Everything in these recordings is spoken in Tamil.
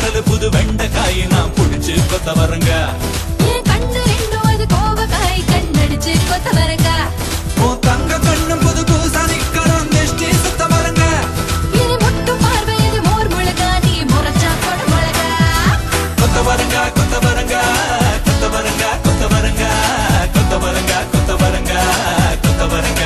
விரல் புது வெண்டைக்காய் நான் புடிச்சு கொத்தவரங்க கண்ணு ரெண்டும் அது கோவக்காய் கண்ணடிச்சு கொத்தவரங்க தங்க கண்ணும் புது பூசாரி கரம் திருஷ்டி சுத்தவரங்க இது முட்டும் பார்வை இது மோர் முழகா நீ முறைச்சா கொட முழகா கொத்தவரங்க கொத்தவரங்க கொத்தவரங்க கொத்தவரங்க கொத்தவரங்க கொத்தவரங்க கொத்தவரங்க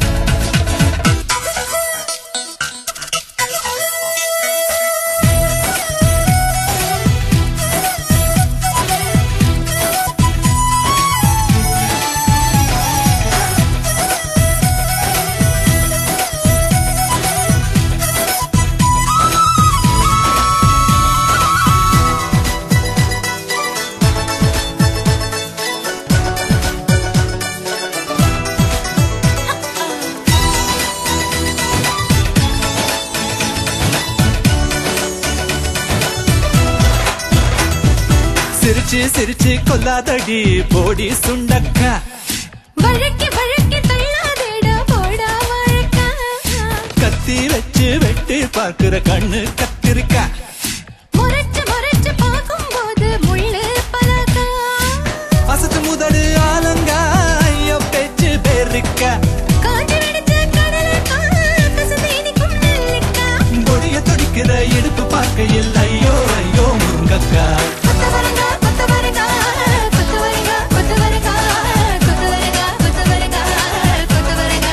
சிரிச்சு சிரிச்சு கொல்லாதடி போடி சுண்டக்கா வழக்கி வழக்கி தள்ளாதேடா போடா வழக்கா கத்தி வச்சு வெட்டி பார்க்கிற கண்ணு கத்திருக்கா முறைச்சு முறைச்சு பார்க்கும்போது முள்ளு பலகா அசத்து முதடு ஆலங்கா ஐயோ பேச்சு பேருக்கா காஞ்சி வெடிச்ச கடலக்கா கசதேனிக்கும் நெல்லிக்கா பொடிய துடிக்கிற இடுப்பு பார்க்கையில் ஐயோ ஐயோ முருங்கக்கா கொத்தவரங்க கொத்தவரங்க கொத்தவரங்க கொத்தவரங்க கொத்தவரங்க கொத்தவரங்க கொத்தவரங்க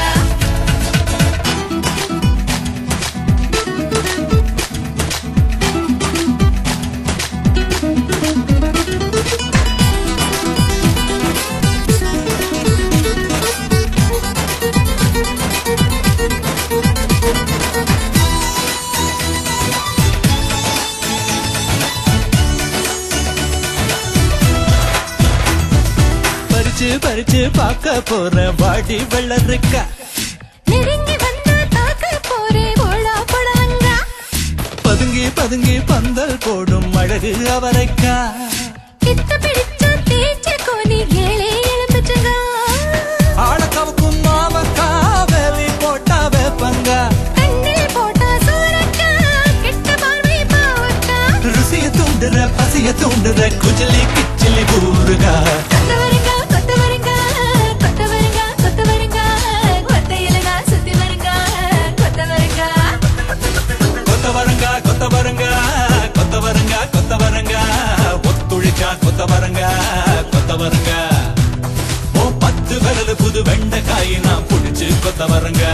பறிச்சு பறிச்சு பார்க்க போற வாடி வெள்ளரிக்கா நெருங்கி வந்தா தாக்க போரே போடா படலங்க பதுங்கி பதுங்கி பந்தல் போடும் அழகு அவரைக்கா கிட்ட பிடிச்ச தேய்ச்ச கோனி ஏழே எலும்பிச்சங்க ஆழக்கவுக்கும் மாவக்கா வேலி போட்டா வேப்பங்கா கண்ணில் போட்டா சூரக்கா கிட்ட பார்வை பாவக்கா ருசிய தூண்டுற பசிய தூண்டுற குஜலி கிச்சிலி ஊருகா கொத்தவரங்க கொத்தவரங்க கொத்தவரங்க கொத்தவரங்க கொத்தையிலங்க சுத்தி வருங்க கொத்தவரங்க கொத்தவரங்க கொத்தவரங்க கொத்தவரங்க கொத்தவரங்க ஒத்துழிச்சா கொத்தவரங்க கொத்தவரங்க ஓ 10 விரல் புது வெண்டைக்காய் நான் புடிச்சு கொத்தவரங்க